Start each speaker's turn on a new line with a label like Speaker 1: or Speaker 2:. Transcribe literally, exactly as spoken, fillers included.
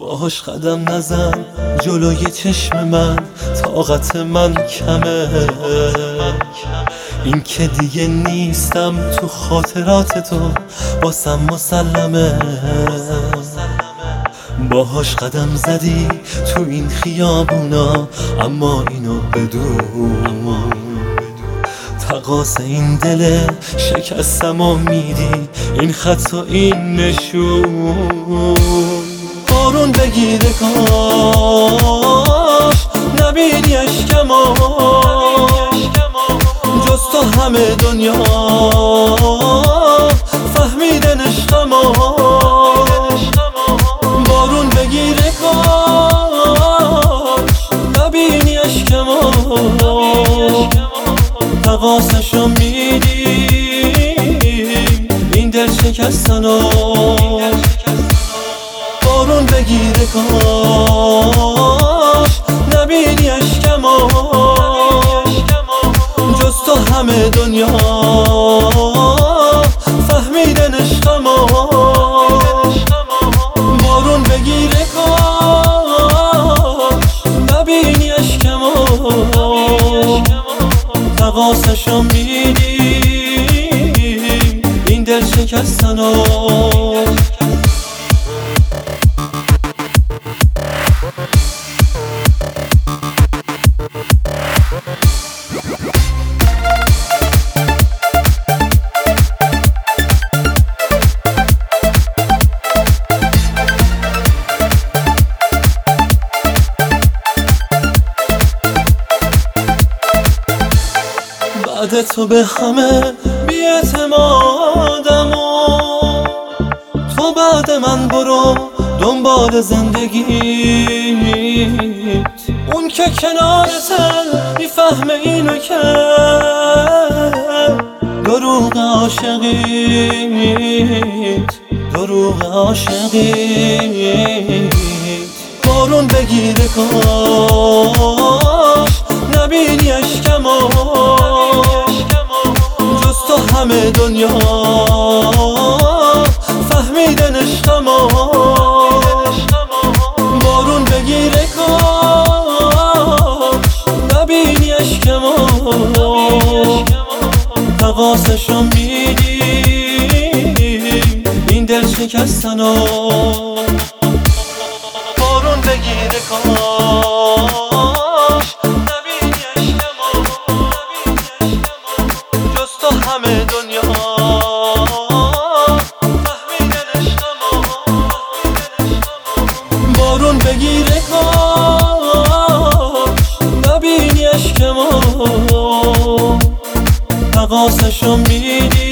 Speaker 1: باهاش قدم نزن جلوی چشم من، طاقت من کمه. این که دیگه نیستم تو خاطرات تو واسم مسلمه. باهاش قدم زدی تو این خیابونا، اما اینو بدون تقاس این دل شکستم و میدی این خط و این نشون. بارون بگیره کاش نبینی اشکمو، جز تو همه دنیا فهمیدن عشقمو. بارون بگیره کاش نبینی اشکمو، تقاسشو میدیم این دل شکستنو. بارون بگیره کاش نبینی اشکمو، جز تو همه دنیا فهمیدن عشقمو. بارون بگیره کاش نبینی اشکمو، تقاسشو میدیم این دل شکستنو. بعد تو به همه بی‌اعتمادم و تو بعد من برو دنبال زندگیت. اون که کنارته میفهمه اینو که دروغ عاشقیت، دروغ عاشقیت. بارون بگیره کاش نبینی اشکمو، جز تو همه دنیا فهمیدن عشقمو. بارون بگیره کاش نبینی اشکمو، تقاسشو میدیم این دل شکستنو. بارون بگیره کاش نبینی اشکمو، جز تو همه دنیا فهمیدن عشقمو. بارون بگیره کاش نبینی اشکمو، تقاسشو میدی